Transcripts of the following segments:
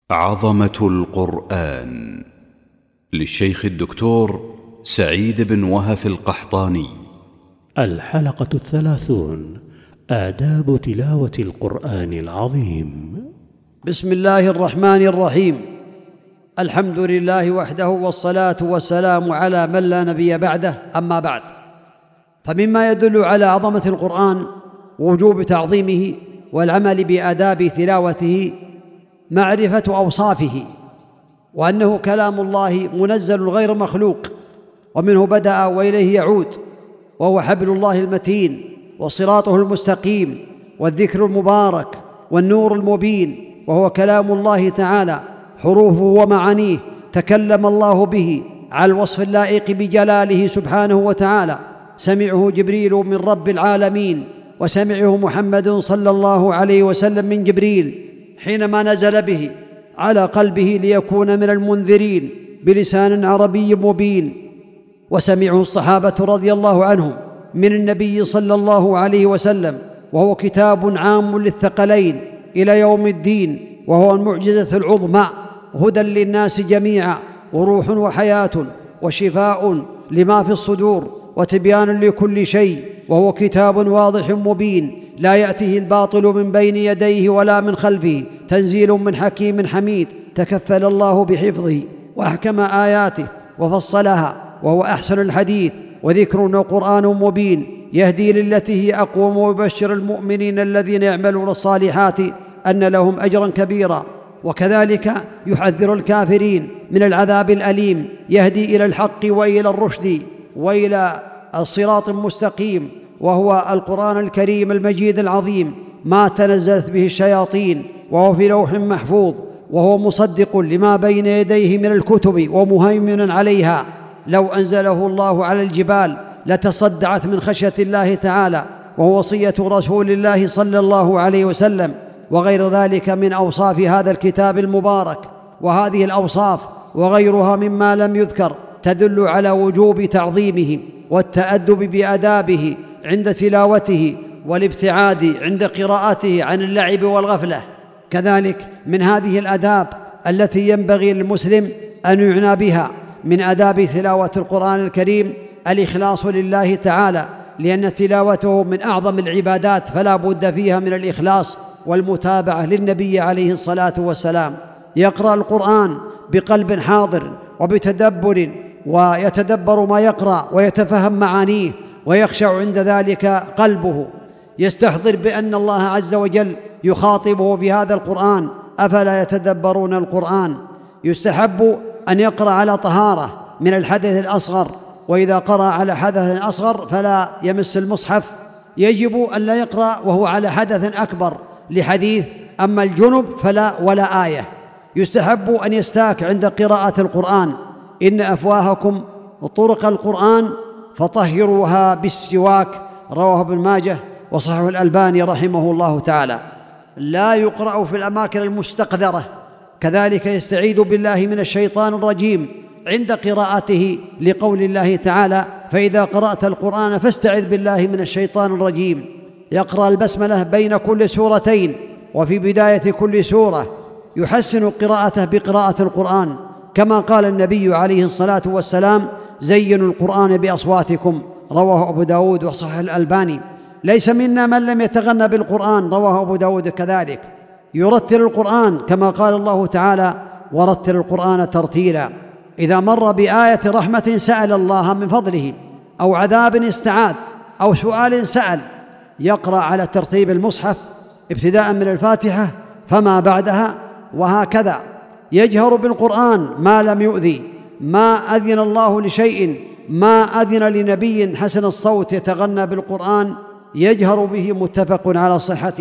عظمة القرآن للشيخ الدكتور سعيد بن وهف القحطاني. الحلقة 30: آداب تلاوة القرآن العظيم. بسم الله الرحمن الرحيم. الحمد لله وحده، والصلاة والسلام على من لا نبي بعده، أما بعد، فمما يدل على عظمة القرآن ووجوب تعظيمه والعمل بآداب تلاوته معرفة أوصافه، وأنه كلام الله منزل غير مخلوق، ومنه بدأ وإليه يعود، وهو حبل الله المتين وصراطه المستقيم والذكر المبارك والنور المبين، وهو كلام الله تعالى حروفه ومعانيه تكلم الله به على الوصف اللائق بجلاله سبحانه وتعالى. سمعه جبريل من رب العالمين، وسمعه محمد صلى الله عليه وسلم من جبريل حينما نزل به على قلبه ليكون من المنذرين بلسان عربي مبين، وسمعه الصحابة رضي الله عنهم من النبي صلى الله عليه وسلم، وهو كتاب عام للثقلين إلى يوم الدين، وهو المعجزة العظمى، هدى للناس جميعا، وروح وحياة وشفاء لما في الصدور، وتبيان لكل شيء، وهو كتاب واضح مبين لا يأتيه الباطل من بين يديه ولا من خلفه، تنزيل من حكيم حميد تكفل الله بحفظه وأحكم آياته وفصلها، وهو أحسن الحديث، وذكر وقرآن مبين يهدي للتي هي أقوم، ويبشر المؤمنين الذين يعملون الصالحات أن لهم أجرا كبيرا، وكذلك يحذر الكافرين من العذاب الأليم، يهدي إلى الحق وإلى الرشد وإلى الصراط المستقيم، وهو القرآن الكريم المجيد العظيم، ما تنزلت به الشياطين، وهو في لوح محفوظ، وهو مصدق لما بين يديه من الكتب ومهيمن عليها. لو أنزله الله على الجبال لتصدعت من خشية الله تعالى، وهو وصية رسول الله صلى الله عليه وسلم، وغير ذلك من أوصاف هذا الكتاب المبارك. وهذه الأوصاف وغيرها مما لم يذكر تدل على وجوب تعظيمه والتأدب بآدابه عند تلاوته، والابتعاد عند قراءته عن اللعب والغفلة. كذلك من هذه الآداب التي ينبغي للمسلم أن يعنى بها من آداب تلاوة القرآن الكريم الإخلاص لله تعالى، لأن تلاوته من أعظم العبادات، فلا بد فيها من الإخلاص والمتابعة للنبي عليه الصلاة والسلام. يقرأ القرآن بقلب حاضر وبتدبر، ويتدبر ما يقرأ ويتفهم معانيه، ويخشع عند ذلك قلبه، يستحضر بأن الله عز وجل يخاطبه في هذا القرآن، أفلا يتدبرون القرآن. يستحب أن يقرأ على طهارة من الحدث الأصغر، وإذا قرأ على حدث أصغر فلا يمس المصحف. يجب أن لا يقرأ وهو على حدث أكبر، لحديث أما الجنب فلا ولا آية. يستحب أن يستاك عند قراءة القرآن، إن أفواهكم طرق القرآن فطهروها بالسواك، رواه ابن ماجه وصححه الألباني رحمه الله تعالى. لا يقرأ في الأماكن المستقذرة. كذلك يستعيذ بالله من الشيطان الرجيم عند قراءته، لقول الله تعالى: فإذا قرأت القرآن فاستعذ بالله من الشيطان الرجيم. يقرأ البسملة بين كل سورتين وفي بداية كل سورة، يحسن قراءته بقراءة القرآن، كما قال النبي عليه الصلاة والسلام: زينوا القرآن بأصواتكم، رواه أبو داود وصححه الألباني. ليس منا من لم يتغنى بالقرآن، رواه أبو داود كذلك. يرتل القرآن كما قال الله تعالى: ورتل القرآن ترتيلا. إذا مر بآية رحمة سأل الله من فضله، أو عذاب استعاذ، أو سؤال سأل، يقرأ على ترتيب المصحف ابتداء من الفاتحة فما بعدها، وهكذا. يجهر بالقرآن ما لم يؤذي، ما أذن الله لشيء، ما أذن لنبي حسن الصوت يتغنى بالقرآن يجهر به، متفق على صحته.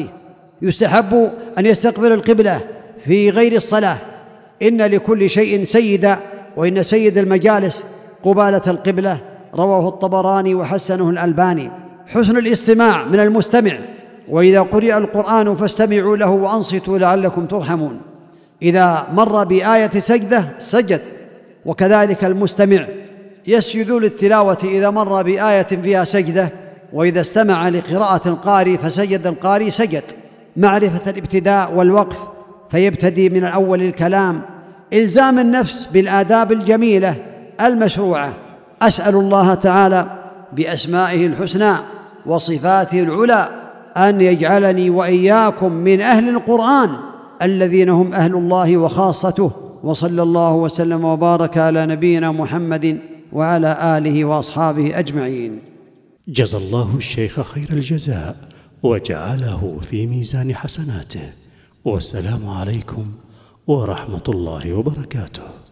يستحب أن يستقبل القبلة في غير الصلاة، إن لكل شيء سيدا، وإن سيد المجالس قبالة القبلة، رواه الطبراني وحسنه الألباني. حسن الاستماع من المستمع، وإذا قرئ القرآن فاستمعوا له وأنصتوا لعلكم ترحمون. إذا مر بآية سجدة سجد، وكذلك المستمع يسجد للتلاوة إذا مر بآية فيها سجدة، وإذا استمع لقراءة القارئ فسجد القارئ سجد. معرفة الابتداء والوقف فيبتدي من أول الكلام إلزام النفس بالآداب الجميلة المشروعة. أسأل الله تعالى بأسمائه الحسنى وصفاته العلى أن يجعلني وإياكم من أهل القرآن الذين هم أهل الله وخاصته. وصلى الله وسلم وبارك على نبينا محمد وعلى آله وأصحابه أجمعين. جزى الله الشيخ خير الجزاء وجعله في ميزان حسناته. والسلام عليكم ورحمة الله وبركاته.